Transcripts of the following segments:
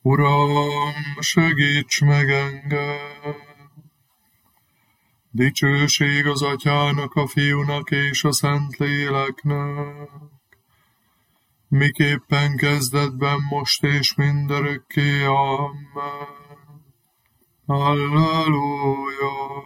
Uram, segíts meg engem! Dicsőség az Atyának, a Fiúnak és a Szentléleknek, miképpen kezdetben, most és mindörökké. Amen. Halleluja!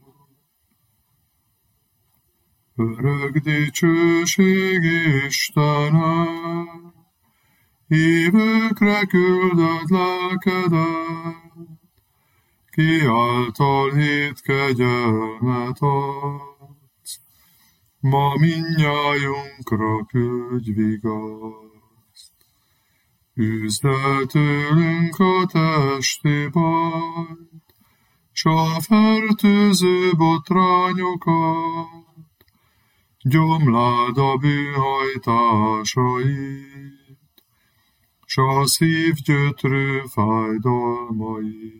Örök dicsőség Istenem, hívőkre küldöd lelkedet, ki által hét kegyelmet adsz, ma mindnyájunkra küldj vigaszt. Üzd el tőlünk a testi bajt, s a fertőző botrányokat, gyomláld a bűnhajtásait, s a szív gyötrő fájdalmait.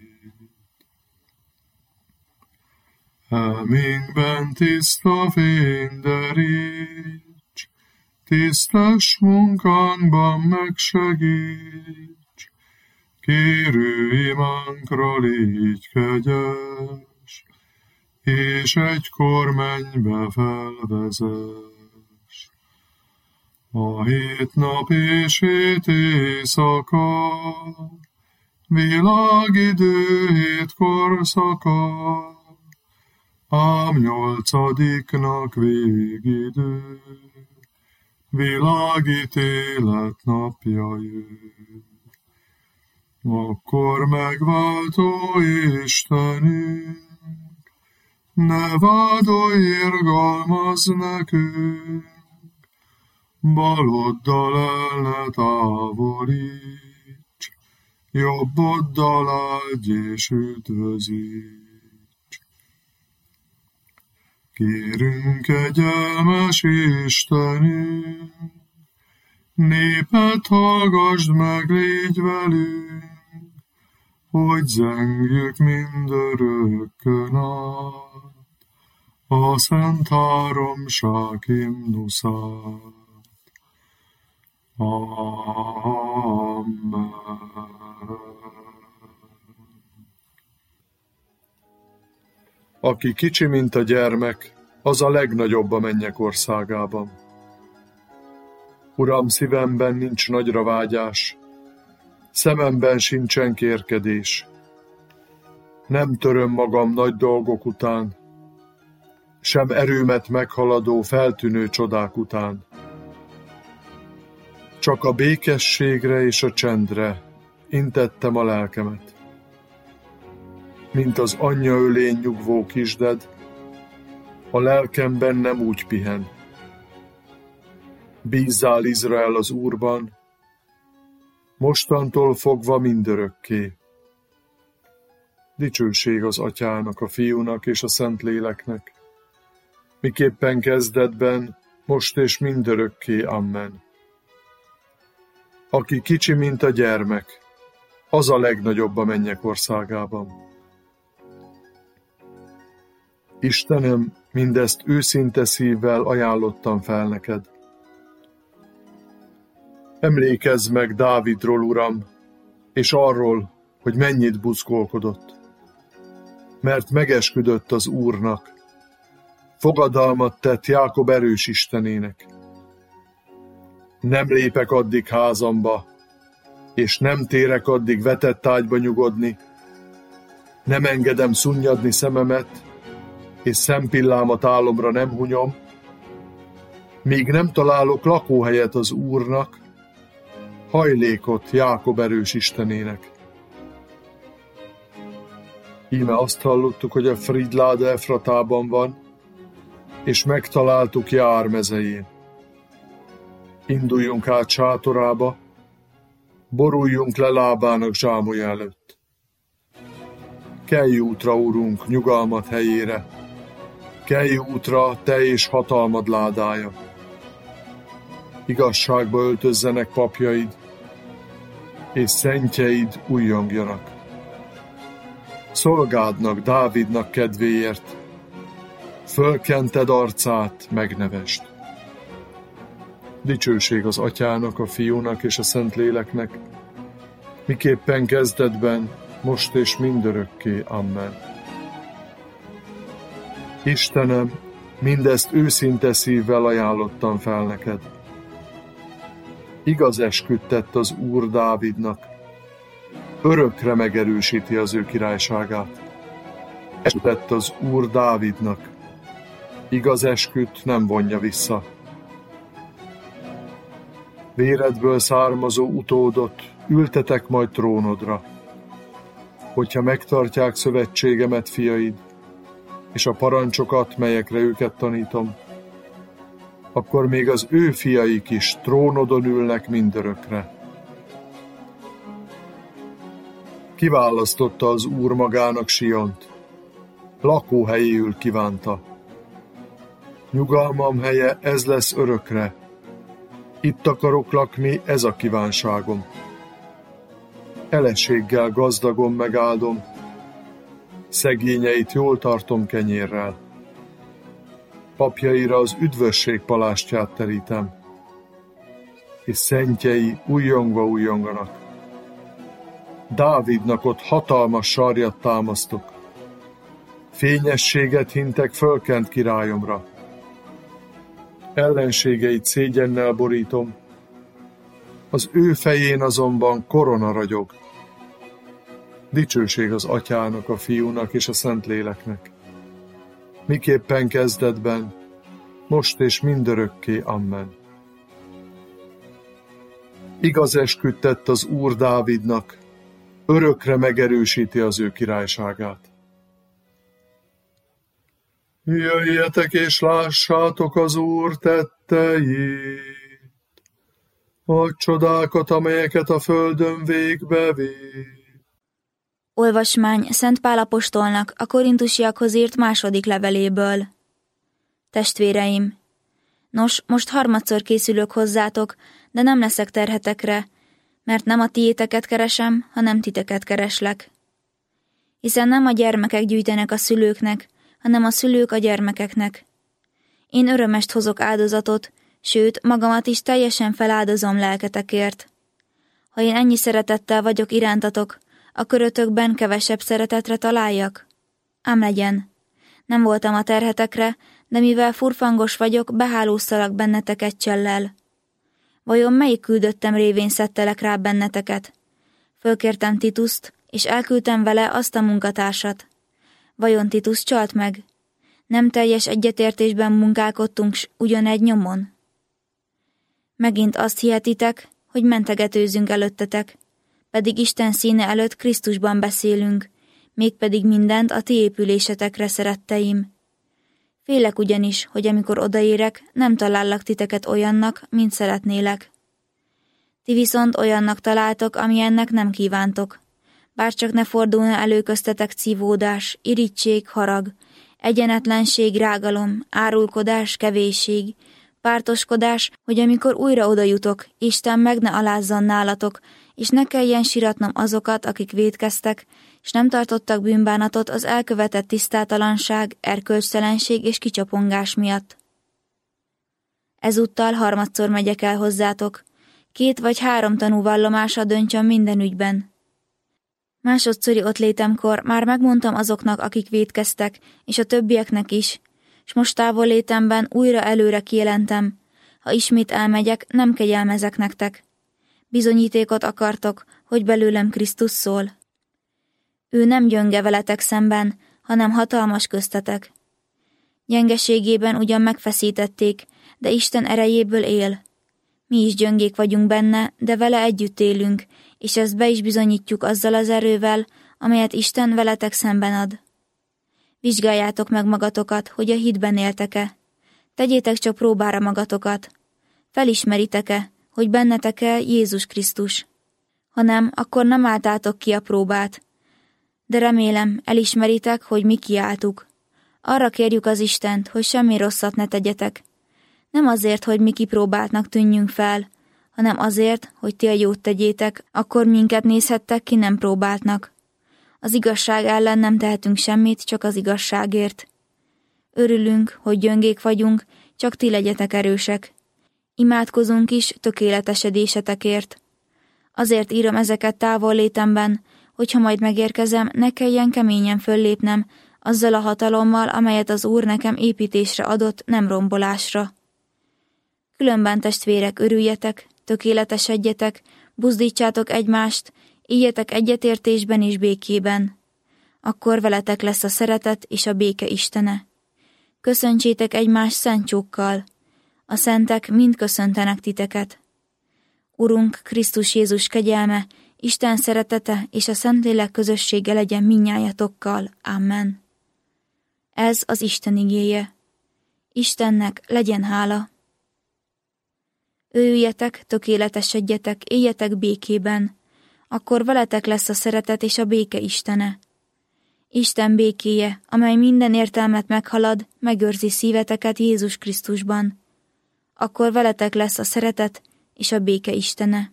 Elménkben tiszta fény deríts, tisztes munkánkban megsegíts, kérő imánkra légy kegyes, és egykor mennybe felvezess. A 7 nap és 7 éjszaka, világidő 7 korszaka, ám 8. végidő, világítélet napja jön. Akkor megváltó Istenünk, ne vádolj, irgalmazz nekünk, baloddal el ne távolíts, jobboddal áldj és üdvözíts. Kérünk, kegyelmes Istenünk, népet hallgasd meg, légy velünk, hogy zengjük mindörökkön át a Szent Háromság himnuszát. Amen. Aki kicsi, mint a gyermek, az a legnagyobb a mennyek országában. Uram, szívemben nincs nagyra vágyás, szememben sincsen kérkedés. Nem töröm magam nagy dolgok után, sem erőmet meghaladó feltűnő csodák után. Csak a békességre és a csendre intettem a lelkemet. Mint az anyja ölén nyugvó kisded, a lelkemben nem úgy pihen. Bízzál, Izrael, az Úrban, mostantól fogva mindörökké. Dicsőség az Atyának, a Fiúnak és a Szentléleknek, miképpen kezdetben, most és mindörökké. Amen. Aki kicsi, mint a gyermek, az a legnagyobb a mennyek országában. Istenem, mindezt őszinte szívvel ajánlottam fel neked. Emlékezz meg Dávidról, Uram, és arról, hogy mennyit buzgolkodott. Mert megesküdött az Úrnak, fogadalmat tett Jákob erős Istenének. Nem lépek addig házamba, és nem térek addig vetett ágyba nyugodni, nem engedem szunnyadni szememet, és szempillámat álomra nem hunyom, míg nem találok lakóhelyet az Úrnak, hajlékot Jákob erős Istenének. Íme azt hallottuk, hogy a Fridláda Efratában van, és megtaláltuk Jár mezején. Induljunk át sátorába, boruljunk le lábának zsámolya előtt. Kelj útra, Urunk, nyugalmat helyére, kelj útra, te és hatalmad ládája. Igazságba öltözzenek papjaid, és szentjeid újjongjanak. Szolgádnak, Dávidnak kedvéért, fölkented arcát, megnevesd. Dicsőség az Atyának, a Fiúnak és a Szentléleknek, miképpen kezdetben, most és mindörökké. Amen. Istenem, mindezt őszinte szívvel ajánlottam fel neked. Igaz esküt tett az Úr Dávidnak, örökre megerősíti az ő királyságát. Esküt tett az Úr Dávidnak, igaz esküt nem vonja vissza. Véredből származó utódot ültetek majd trónodra, hogyha megtartják szövetségemet fiaid, és a parancsokat, melyekre őket tanítom, akkor még az ő fiaik is trónodon ülnek mindörökre. Kiválasztotta az Úr magának Siont, lakóhelyéül kívánta. Nyugalmam helye ez lesz örökre, itt akarok lakni, ez a kívánságom. Eleséggel gazdagon megáldom, szegényeit jól tartom kenyérrel. Papjaira az üdvösség palástját terítem, és szentjei újjonganak. Dávidnak ott hatalmas sarjat támasztok, fényességet hintek fölkent királyomra. Ellenségeit szégyennel borítom, az ő fején azonban korona ragyog. Dicsőség az Atyának, a Fiúnak és a Szentléleknek, miképpen kezdetben, most és mindörökké. Amen. Igaz esküt tett az Úr Dávidnak, örökre megerősíti az ő királyságát. Jöjjetek és lássátok az Úr tetteit, a csodákat, amelyeket a földön végbe vitt. Olvasmány Szent Pál apostolnak a korintusiakhoz írt második leveléből. Testvéreim! Nos, most harmadszor készülök hozzátok, de nem leszek terhetekre, mert nem a tiéteket keresem, hanem titeket kereslek. Hiszen nem a gyermekek gyűjtenek a szülőknek, hanem a szülők a gyermekeknek. Én örömest hozok áldozatot, sőt, magamat is teljesen feláldozom lelketekért. Ha én ennyi szeretettel vagyok irántatok, a körötökben kevesebb szeretetre találjak? Ám legyen. Nem voltam a terhetekre, de mivel furfangos vagyok, behálóztalak bennetek egy csellel. Vajon melyik küldöttem révén szedtelek rá benneteket? Fölkértem Tituszt, és elküldtem vele azt a munkatársat. Vajon Titus csalt meg? Nem teljes egyetértésben munkálkodtunk ugyanegy nyomon? Megint azt hihetitek, hogy mentegetőzünk előttetek, pedig Isten színe előtt Krisztusban beszélünk, mégpedig mindent a ti épülésetekre, szeretteim. Félek ugyanis, hogy amikor odaérek, nem talállak titeket olyannak, mint szeretnélek. Ti viszont olyannak találtok, amilyennek nem kívántok. Bárcsak ne fordulna elő köztetek szívódás, irigység, harag, egyenetlenség, rágalom, árulkodás, kevésség, pártoskodás, hogy amikor újra oda jutok, Isten meg ne alázzon nálatok, és ne kelljen siratnom azokat, akik vétkeztek, és nem tartottak bűnbánatot az elkövetett tisztátalanság, erkölcstelenség és kicsapongás miatt. Ezúttal harmadszor megyek el hozzátok, 2 vagy 3 tanúvallomása döntsön minden ügyben. Másodszori ottlétemkor már megmondtam azoknak, akik vétkeztek, és a többieknek is, s most távollétemben újra előre kijelentem, ha ismét elmegyek, nem kegyelmezek nektek. Bizonyítékot akartok, hogy belőlem Krisztus szól. Ő nem gyönge veletek szemben, hanem hatalmas köztetek. Gyengeségében ugyan megfeszítették, de Isten erejéből él. Mi is gyöngék vagyunk benne, de vele együtt élünk, és ezt be is bizonyítjuk azzal az erővel, amelyet Isten veletek szemben ad. Vizsgáljátok meg magatokat, hogy a hitben éltek-e. Tegyétek csak próbára magatokat. Felismeritek-e, hogy bennetek-e Jézus Krisztus? Ha nem, akkor nem álltátok ki a próbát. De remélem, elismeritek, hogy mi kiálltuk. Arra kérjük az Istent, hogy semmi rosszat ne tegyetek. Nem azért, hogy mi kipróbáltnak tűnjünk fel, hanem azért, hogy ti a jót tegyétek, akkor minket nézhettek ki nem próbáltnak. Az igazság ellen nem tehetünk semmit, csak az igazságért. Örülünk, hogy gyöngék vagyunk, csak ti legyetek erősek. Imádkozunk is tökéletesedésetekért. Azért írom ezeket távollétemben, hogyha majd megérkezem, ne kelljen keményen föllépnem, azzal a hatalommal, amelyet az Úr nekem építésre adott, nem rombolásra. Különben, testvérek, örüljetek, tökéletesedjetek, buzdítsátok egymást, éljetek egyetértésben és békében. Akkor veletek lesz a szeretet és a béke Istene. Köszöntsétek egymást szent csókkal. A szentek mind köszöntenek titeket. Urunk Krisztus Jézus kegyelme, Isten szeretete és a Szentlélek közössége legyen mindnyájatokkal. Amen. Ez az Isten igéje. Istennek legyen hála. Örüljetek, tökéletesedjetek, éljetek békében. Akkor veletek lesz a szeretet és a béke Istene. Isten békéje, amely minden értelmet meghalad, megőrzi szíveteket Jézus Krisztusban. Akkor veletek lesz a szeretet és a béke Istene.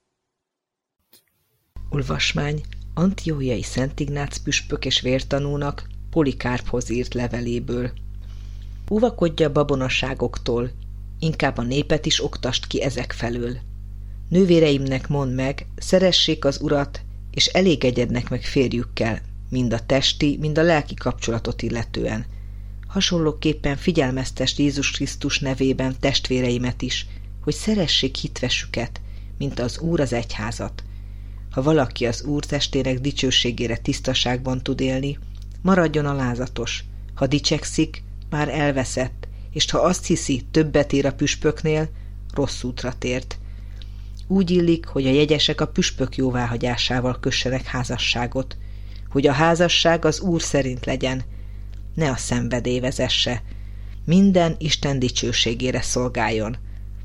Olvasmány Antiochiai Szent Ignác püspök és vértanúnak Polikárphoz írt leveléből. Óvakodj a babonaságoktól, inkább a népet is oktasd ki ezek felől. Nővéreimnek mondd meg, szeressék az Urat, és elégedjenek meg férjükkel, mind a testi, mind a lelki kapcsolatot illetően. Hasonlóképpen figyelmeztesd Jézus Krisztus nevében testvéreimet is, hogy szeressék hitvesüket, mint az Úr az egyházat. Ha valaki az Úr testének dicsőségére tisztaságban tud élni, maradjon alázatos. Ha dicsekszik, már elveszett, és ha azt hiszi, többet ér a püspöknél, rossz útra tért. Úgy illik, hogy a jegyesek a püspök jóváhagyásával kössenek házasságot, hogy a házasság az Úr szerint legyen, ne a szenvedély vezesse, minden Isten dicsőségére szolgáljon.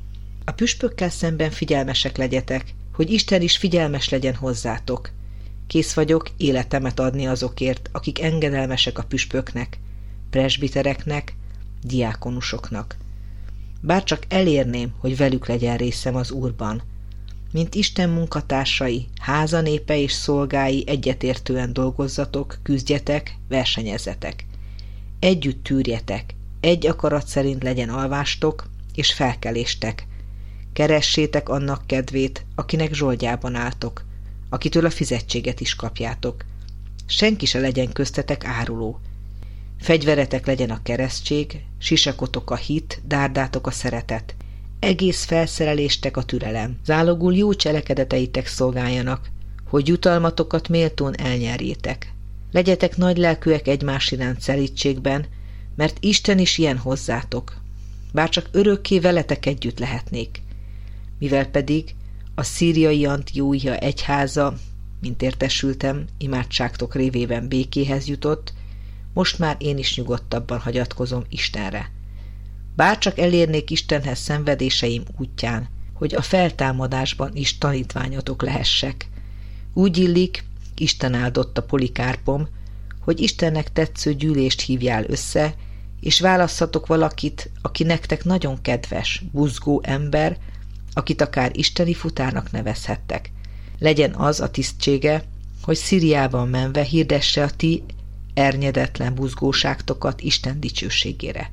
A püspökkel szemben figyelmesek legyetek, hogy Isten is figyelmes legyen hozzátok. Kész vagyok életemet adni azokért, akik engedelmesek a püspöknek, presbitereknek, diákonusoknak. Bárcsak elérném, hogy velük legyen részem az Úrban. Mint Isten munkatársai, házanépe és szolgái egyetértően dolgozzatok, küzdjetek, versenyezzetek. Együtt tűrjetek, egy akarat szerint legyen alvástok és felkeléstek. Keressétek annak kedvét, akinek zsoldjában álltok, akitől a fizetséget is kapjátok. Senki se legyen köztetek áruló. Fegyveretek legyen a keresztség, sisakotok a hit, dárdátok a szeretet. Egész felszereléstek a türelem. Zálogul jó cselekedeteitek szolgáljanak, hogy jutalmatokat méltón elnyerjétek. Legyetek nagylelkűek egymás iránt szelítségben, mert Isten is ilyen hozzátok. Bárcsak örökké veletek együtt lehetnék. Mivel pedig a szíriai Antiochia egyháza, mint értesültem, imádságtok révében békéhez jutott, most már én is nyugodtabban hagyatkozom Istenre. Bárcsak elérnék Istenhez szenvedéseim útján, hogy a feltámadásban is tanítványotok lehessek. Úgy illik, Isten áldotta Polikárpom, hogy Istennek tetsző gyűlést hívjál össze, és válasszatok valakit, aki nektek nagyon kedves, buzgó ember, akit akár isteni futárnak nevezhettek. Legyen az a tisztsége, hogy Szíriában menve hirdesse a ti ernyedetlen buzgóságtokat Isten dicsőségére.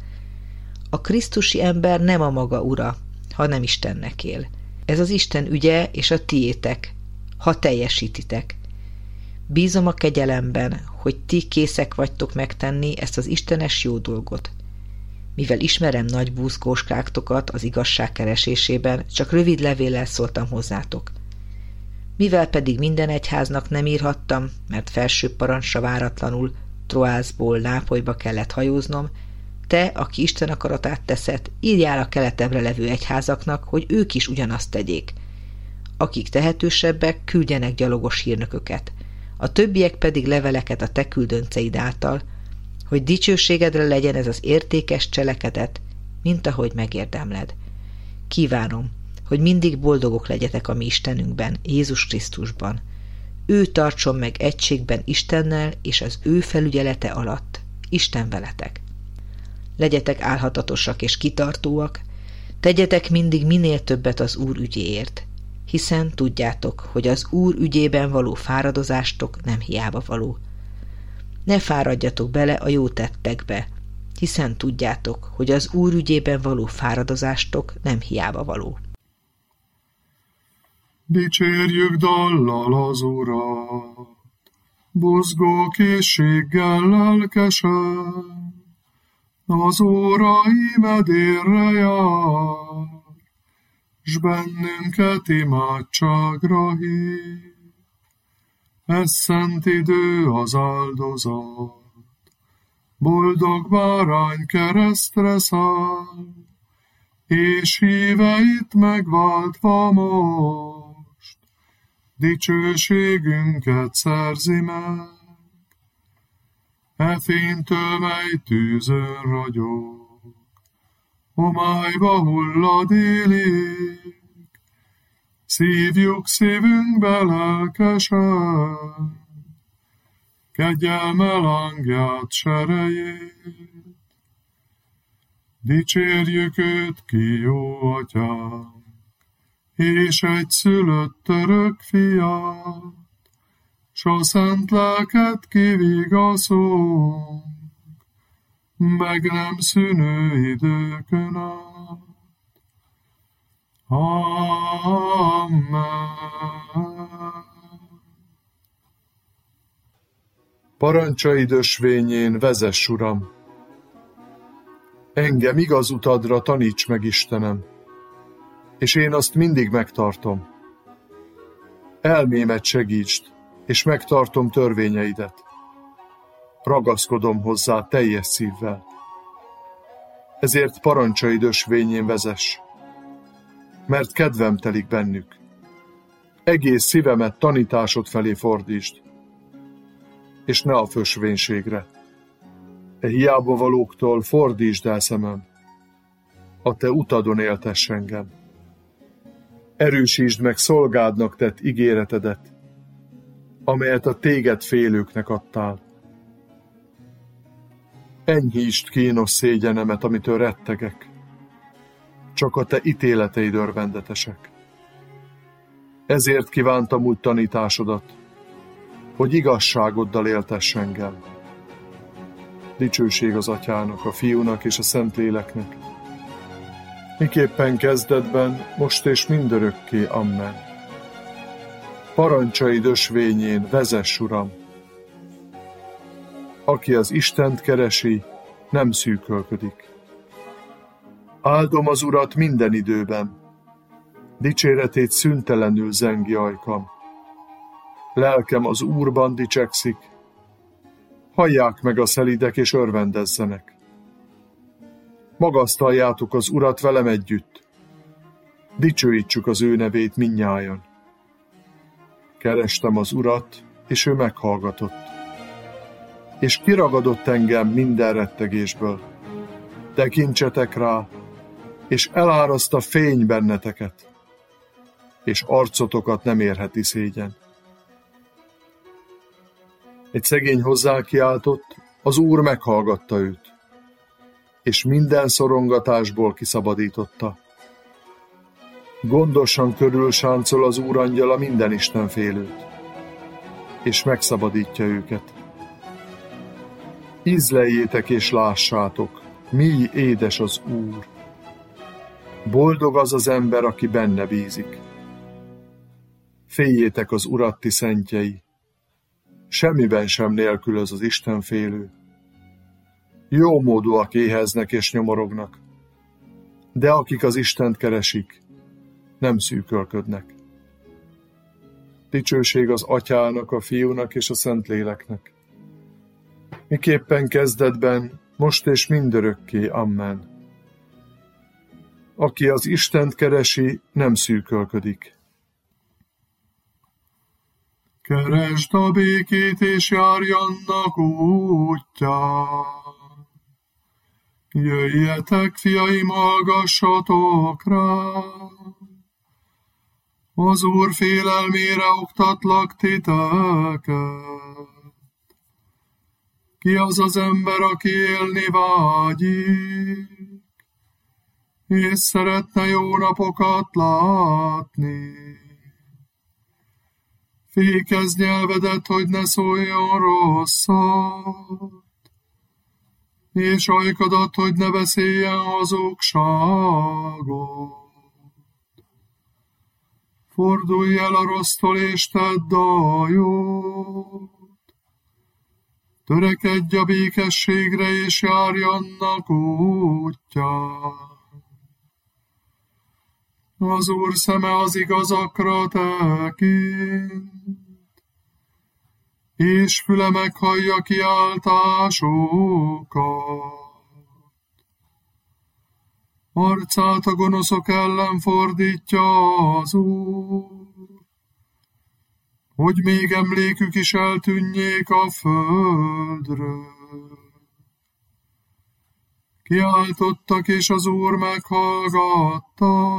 A krisztusi ember nem a maga ura, hanem Istennek él. Ez az Isten ügye és a tiétek, ha teljesítitek. Bízom a kegyelemben, hogy ti készek vagytok megtenni ezt az istenes jó dolgot. Mivel ismerem nagy buzgóskágtokat az igazság keresésében, csak rövid levéllel szóltam hozzátok. Mivel pedig minden egyháznak nem írhattam, mert felsőbb parancsra váratlanul Troászból Nápolyba kellett hajóznom, te, aki Isten akaratát teszed, írjál a keletebbre levő egyházaknak, hogy ők is ugyanazt tegyék. Akik tehetősebbek, küldjenek gyalogos hírnököket, a többiek pedig leveleket a te küldönceid által, hogy dicsőségedre legyen ez az értékes cselekedet, mint ahogy megérdemled. Kívánom, hogy mindig boldogok legyetek a mi Istenünkben, Jézus Krisztusban. Ő tartson meg egységben Istennel és az ő felügyelete alatt. Isten veletek. Legyetek álhatatosak és kitartóak, tegyetek mindig minél többet az Úr ügyéért, hiszen tudjátok, hogy az Úr ügyében való fáradozástok nem hiába való. Ne fáradjatok bele a jó tettekbe, hiszen tudjátok, hogy az Úr ügyében való fáradozástok nem hiába való. Dicsérjük dallal az Urat, buzgó készséggel lelkesen, az óra imedérre jár, s bennünket imádságra hív. Ez szent idő az áldozat, boldog bárány keresztre száll, és híveit megváltva most, dicsőségünket szerzi meg. E fénytől, mely tűzön ragyog, homályba hullad élik, szívjuk szívünkbe lelkesen, kegyelme lángját serejét. Dicsérjük őt, ki jó atyánk, és egyszülött örök fiát, s a szent lelket kivigaszunk, meg nem szűnő időkön át. Amen. Parancsaid ösvényén vezess, Uram! Engem igaz utadra taníts meg, Istenem, és én azt mindig megtartom. Elmémet segítsd, és megtartom törvényeidet. Ragaszkodom hozzá teljes szívvel. Ezért parancsaid ösvényén vezess, mert kedvem telik bennük. Egész szívemet tanításod felé fordítsd, és ne a fösvénységre. E hiába valóktól fordítsd el szemem, a te utadon éltess engem. Erősítsd meg szolgádnak tett ígéretedet, amelyet a téged félőknek adtál. Enyhítsd kínos szégyenemet, amitől rettegek, csak a te ítéleteid örvendetesek. Ezért kívántam úgy tanításodat, hogy igazságoddal éltess engem. Dicsőség az Atyának, a Fiúnak és a Szentléleknek, miképpen kezdetben, most és mindörökké. Amen. Parancsaid ösvényén vezess, Uram! Aki az Istent keresi, nem szűkölködik. Áldom az Urat minden időben, dicséretét szüntelenül zengi ajkam. Lelkem az Úrban dicsekszik, hallják meg a szelídek és örvendezzenek. Magasztaljátok az Urat velem együtt, dicsőítsük az ő nevét mindnyájan. Kerestem az Urat, és ő meghallgatott, és kiragadott engem minden rettegésből. Tekintsetek rá, és eláraszt a fény benneteket, és arcotokat nem érheti szégyen. Egy szegény hozzákiáltott, az Úr meghallgatta őt, és minden szorongatásból kiszabadította. Gondosan körül sáncol az Úr angyala minden istenfélőt, és megszabadítja őket. Ízleljétek és lássátok, mi édes az Úr. Boldog az az ember, aki benne bízik. Féljétek az Urat, ti szentjei, semmiben sem nélkülöz az istenfélő. Jómódúak éheznek és nyomorognak, de akik az Istent keresik, nem szűkölködnek. Dicsőség az Atyának, a Fiúnak és a Szentléleknek, miképpen kezdetben, most és mindörökké. Amen. Aki az Istent keresi, nem szűkölködik. Keresd a békét, és járj annak útján. Jöjjetek, fiaim, hallgassatok rá. Az Úr félelmére oktatlak titeket. Ki az az ember, aki élni vágyik, és szeretne jó napokat látni? Fékezd nyelvedet, hogy ne szóljon rosszat, és ajkadat, hogy ne beszéljen hazugságot. Fordulj el a rossztól és tedd a jót. Törekedj a békességre és járj annak útján. Az Úr szeme az igazakra tekint, és füle meghallja kiáltásokat. Arcát a gonoszok ellen fordítja az Úr, hogy még emlékük is eltűnjék a földről. Kiáltottak, és az Úr meghallgatta,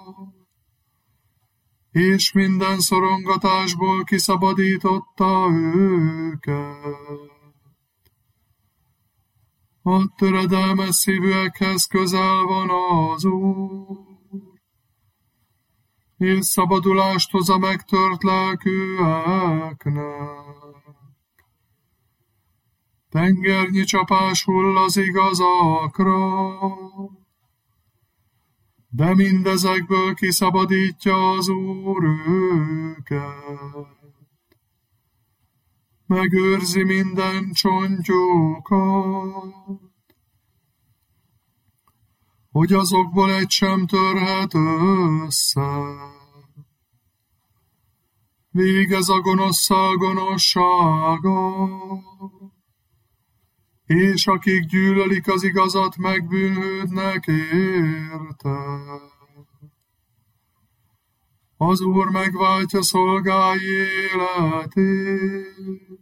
és minden szorongatásból kiszabadította őket. A töredelmes szívűekhez közel van az Úr, és szabadulást hoz a megtört lelkűeknek. Tengernyi csapás hull az igazakra, de mindezekből kiszabadítja az Úr őket. Megőrzi minden csontjukat, hogy azokból egy sem törhet össze. Végez a gonoszszal gonoszsága, és akik gyűlölik az igazat, megbűnhődnek érte. Az Úr megváltja szolgái életét,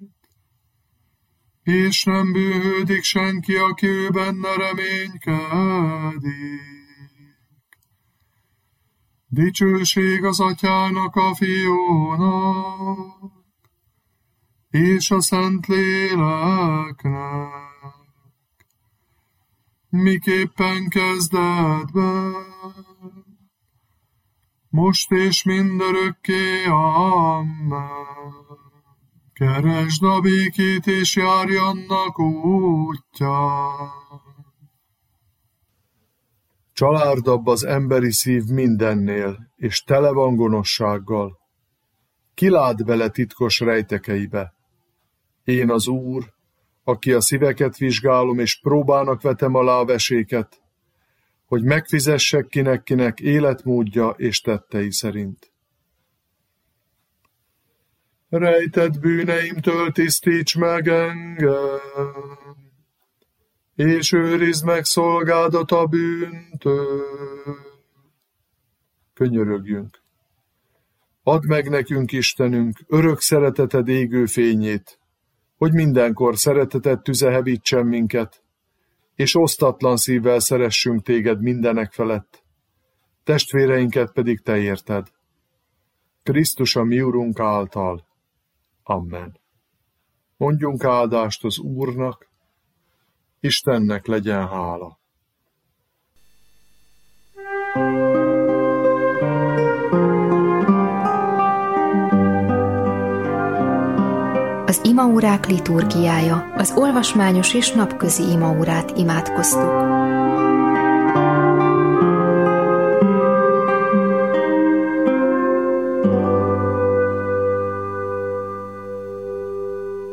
és nem bűnhődik senki, aki ő benne reménykedik. Dicsőség az Atyának, a Fiúnak, és a Szentléleknek, miképpen kezdetben, most és mindörökké, amen. Keresd a békét, és járj annak útján. Csalárdabb az emberi szív mindennél, és tele van gonoszsággal. Ki lát bele titkos rejtekeibe? Én az Úr, aki a szíveket vizsgálom, és próbának vetem alá a veséket, hogy megfizessek kinek életmódja és tettei szerint. Rejtett bűneimtől tisztíts meg engem, és őrizd meg szolgádat a bűntől. Könyörögjünk. Add meg nekünk, Istenünk, örök szereteted égő fényét, hogy mindenkor szereteted tüze hevítsen minket, és osztatlan szívvel szeressünk téged mindenek felett, testvéreinket pedig te érted. Krisztus a mi Urunk által. Amen. Mondjunk áldást az Úrnak, Istennek legyen hála. Az imaórák liturgiája, az olvasmányos és napközi imaórát imádkoztuk.